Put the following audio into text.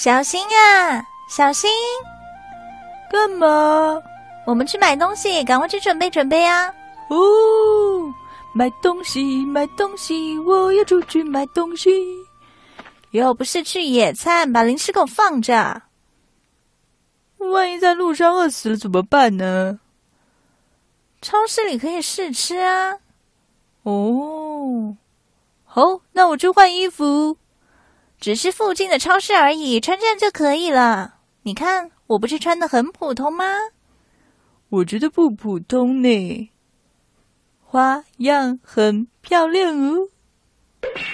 小心啊，小心！ 干嘛？ 我们去买东西，赶快去准备准备啊！ 哦，买东西，买东西，我要出去买东西。 又不是去野餐，把零食给我放着。 万一在路上饿死了怎么办呢？ 超市里可以试吃啊。 哦，好，那我去换衣服。 只是附近的超市而已，穿这样就可以了。你看，我不是穿得很普通吗？ 我觉得不普通呢，花样很漂亮哦。